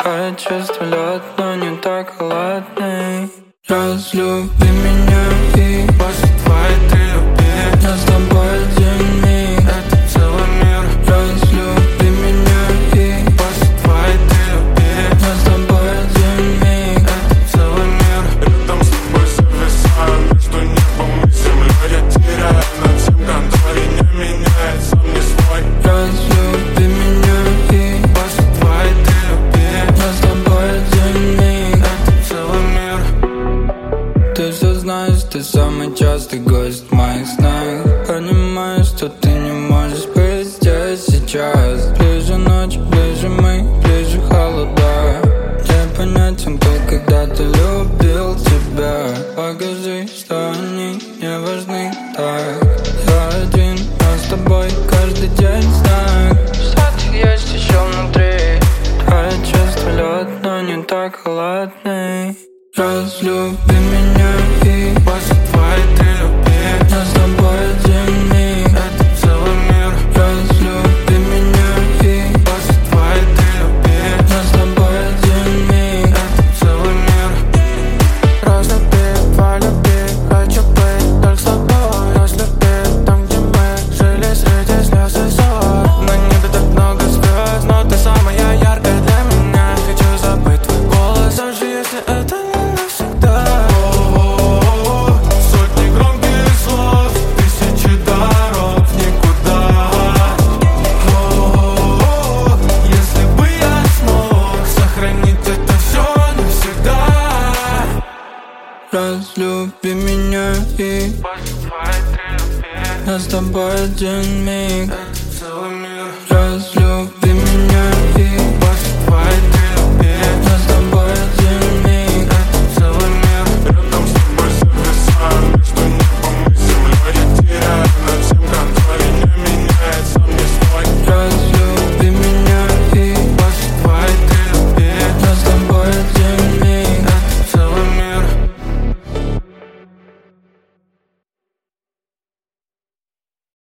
Горит чувство лед, но не так холодный. Разлюби меня и после твоей ты люби. я с тобой один миг, Это целый мир. разлюби меня и После твоей ты люби. я с тобой один миг, Это целый мир. Рядом с тобой зависаю между небом и землей. Я теряю над всем контроль и не меняет, сам не свой. разлюби меня и После твоей ты люби. я с тобой один миг. Это целый мир. Ты все знаешь, ты самый частый гость в моих снах. Понимаю, что ты не можешь быть здесь сейчас. Ближе ночь, ближе мы, ближе холода. Непонятен был, когда ты любил тебя. Покажи, что они не важны так. Я один, а с тобой каждый день знак. Что-то есть еще внутри. Твое чувство лед, но не так холодный. Разлюби меня и После твоей ты люби. я с тобой один миг, Это целый мир. разлюби меня и После твоей ты люби. я с тобой один миг, Это целый мир. Разлюби, полюби, хочу быть только с тобой. Разлюби там, где мы жили среди слез и ссор. На небе так много звезд, но ты самая яркая для меня. Хочу забыть твой голос, даже если это не навсегда. Сотни громких слов, тысячи дорог в никуда. Если бы я смог сохранить это все навсегда. разлюби меня и После твоей ты люби. я с тобой один миг.